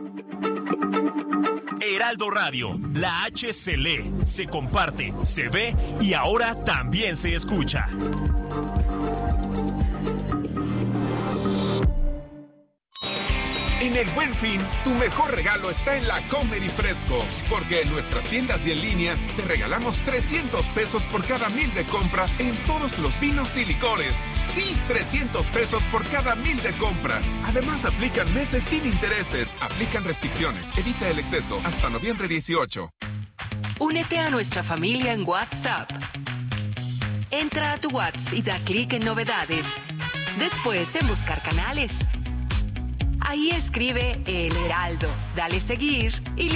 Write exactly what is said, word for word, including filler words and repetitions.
Heraldo Radio, la H se lee, se comparte, se ve y ahora también se escucha. En el Buen Fin, tu mejor regalo está en la Comer y Fresco, porque en nuestras tiendas y en línea te regalamos trescientos pesos por cada mil de compra en todos los vinos y licores. Sí, trescientos pesos por cada mil de compra. Además, aplican meses sin intereses, aplican restricciones, evita el exceso hasta noviembre dieciocho. Únete a nuestra familia en WhatsApp. Entra a tu WhatsApp y da clic en novedades. Después en buscar canales. Ahí escribe El Heraldo, dale seguir y